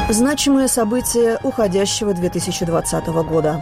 Значимые события уходящего 2020 года.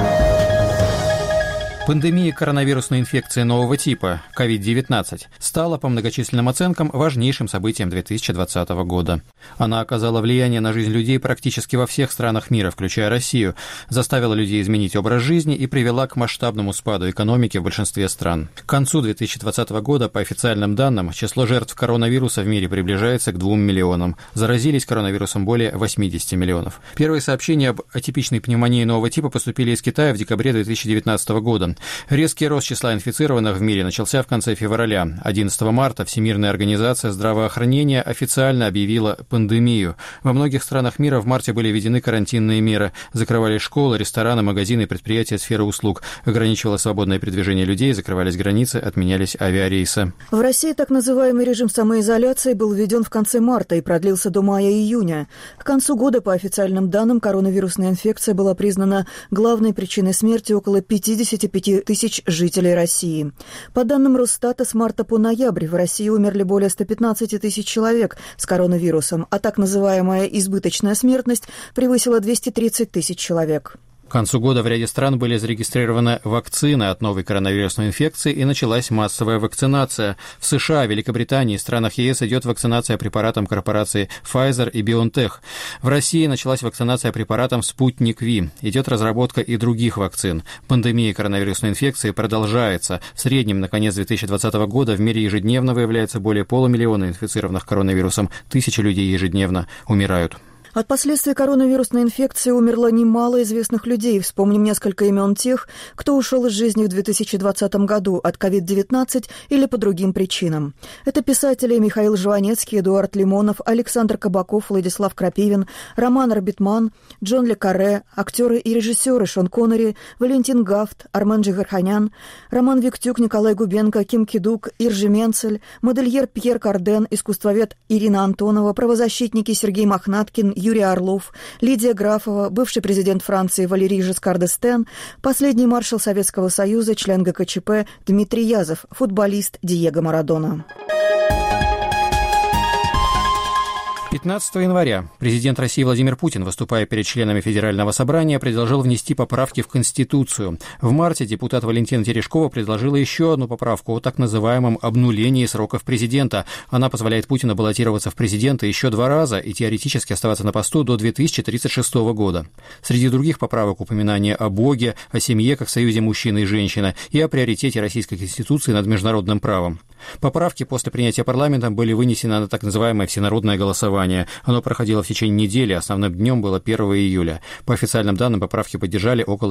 Пандемия коронавирусной инфекции нового типа COVID-19 стала, по многочисленным оценкам, важнейшим событием 2020 года. Она оказала влияние на жизнь людей практически во всех странах мира, включая Россию, заставила людей изменить образ жизни и привела к масштабному спаду экономики в большинстве стран. К концу 2020 года, по официальным данным, число жертв коронавируса в мире приближается к 2 миллионам. Заразились коронавирусом более 80 миллионов. Первые сообщения об атипичной пневмонии нового типа поступили из Китая в декабре 2019 года. Резкий рост числа инфицированных в мире начался в конце февраля. 11 марта Всемирная организация здравоохранения официально объявила пандемию. Во многих странах мира в марте были введены карантинные меры. Закрывались школы, рестораны, магазины и предприятия сферы услуг. Ограничивалось свободное передвижение людей, закрывались границы, отменялись авиарейсы. В России так называемый режим самоизоляции был введен в конце марта и продлился до мая-июня. К концу года, по официальным данным, коронавирусная инфекция была признана главной причиной смерти около 55 тысяч жителей России. По данным Росстата, с марта по ноябрь в России умерли более 115 тысяч человек с коронавирусом, а так называемая избыточная смертность превысила 230 тысяч человек. К концу года в ряде стран были зарегистрированы вакцины от новой коронавирусной инфекции и началась массовая вакцинация. В США, Великобритании и странах ЕС идет вакцинация препаратом корпораций Pfizer и BioNTech. В России началась вакцинация препаратом Sputnik V. Идет разработка и других вакцин. Пандемия коронавирусной инфекции продолжается. В среднем на конец 2020 года в мире ежедневно выявляется более полумиллиона инфицированных коронавирусом. Тысячи людей ежедневно умирают. От последствий коронавирусной инфекции умерло немало известных людей. Вспомним несколько имен тех, кто ушел из жизни в 2020 году от COVID-19 или по другим причинам. Это писатели Михаил Жванецкий, Эдуард Лимонов, Александр Кабаков, Владислав Крапивин, Роман Арбитман, Джон Ле Карре, актеры и режиссеры Шон Коннери, Валентин Гафт, Армен Джигарханян, Роман Виктюк, Николай Губенко, Ким Кидук, Иржи Менцель, модельер Пьер Карден, искусствовед Ирина Антонова, правозащитники Сергей Мохнаткин, Юрий Орлов, Лидия Графова, бывший президент Франции Валерий Жескар д'Эстен, последний маршал Советского Союза, член ГКЧП Дмитрий Язов, футболист Диего Марадона. 15 января президент России Владимир Путин, выступая перед членами Федерального собрания, предложил внести поправки в Конституцию. В марте депутат Валентина Терешкова предложила еще одну поправку о так называемом обнулении сроков президента. Она позволяет Путину баллотироваться в президенты еще 2 раза и теоретически оставаться на посту до 2036 года. Среди других поправок упоминание о Боге, о семье как союзе мужчины и женщины и о приоритете Российской Конституции над международным правом. Поправки после принятия парламентом были вынесены на так называемое всенародное голосование. Оно проходило в течение недели, основным днем было 1 июля. По официальным данным, поправки поддержали около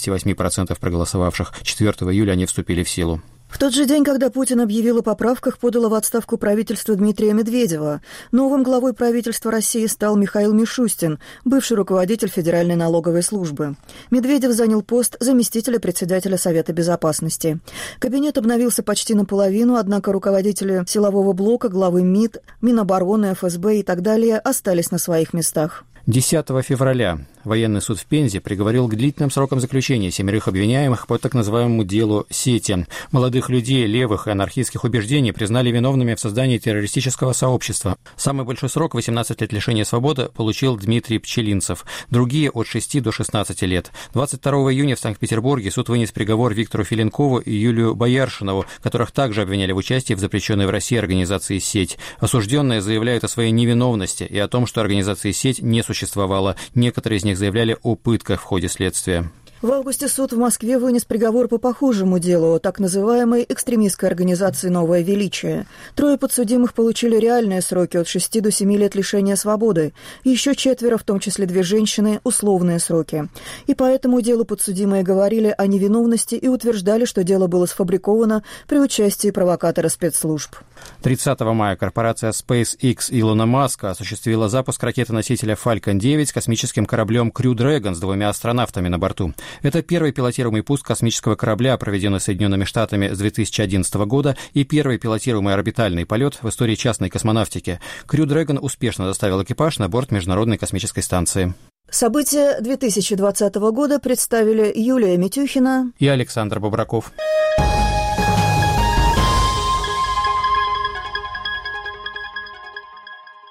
78% проголосовавших. 4 июля они вступили в силу. В тот же день, когда Путин объявил о поправках, подало в отставку правительство Дмитрия Медведева. Новым главой правительства России стал Михаил Мишустин, бывший руководитель Федеральной налоговой службы. Медведев занял пост заместителя председателя Совета безопасности. Кабинет обновился почти наполовину, однако руководители силового блока, главы МИД, Минобороны, ФСБ и так далее остались на своих местах. 10 февраля военный суд в Пензе приговорил к длительным срокам заключения 7 обвиняемых по так называемому делу «Сети». Молодых людей левых и анархистских убеждений признали виновными в создании террористического сообщества. Самый большой срок, 18 лет лишения свободы, получил Дмитрий Пчелинцев. Другие от 6 до 16 лет. 22 июня в Санкт-Петербурге суд вынес приговор Виктору Филенкову и Юлию Бояршинову, которых также обвиняли в участии в запрещенной в России организации «Сеть». Осужденные заявляют о своей невиновности и о том, что организация «Сеть» не существовало. Некоторые из них заявляли о пытках в ходе следствия. В августе суд в Москве вынес приговор по похожему делу, так называемой экстремистской организации «Новое величие». 3 подсудимых получили реальные сроки от 6 до 7 лет лишения свободы. Еще 4, в том числе 2 женщины, условные сроки. И по этому делу подсудимые говорили о невиновности и утверждали, что дело было сфабриковано при участии провокатора спецслужб. 30 мая корпорация SpaceX Илона Маска осуществила запуск ракеты-носителя Falcon 9 с космическим кораблем Crew Dragon с 2 астронавтами на борту. Это первый пилотируемый пуск космического корабля, проведенный Соединенными Штатами с 2011 года, и первый пилотируемый орбитальный полет в истории частной космонавтики. Crew Dragon успешно доставил экипаж на борт Международной космической станции. События 2020 года представили Юлия Митюхина и Александр Бобраков.